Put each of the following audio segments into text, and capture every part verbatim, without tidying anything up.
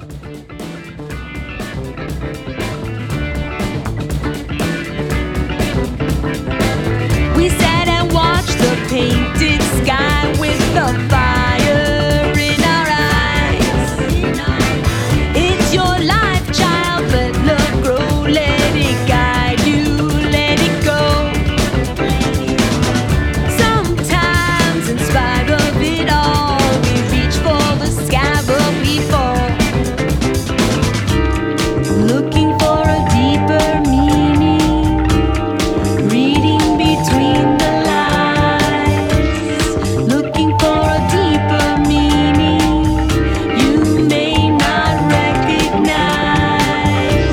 We sat and watched the painted sky with the fire in our eyes. It's your life, child, let love grow, let it guide you, let it go. Sometimes in spite of it all, we reach for the sky but we fall, looking for a deeper meaning, reading between the lines, looking for a deeper meaning you may not recognize.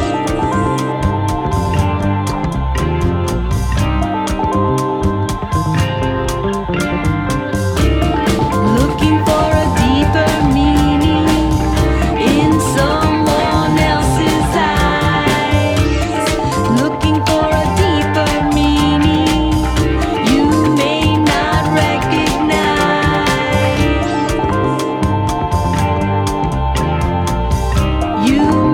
Looking for a deeper meaning in someone else's eyes, looking for a deeper meaning you may not recognize. You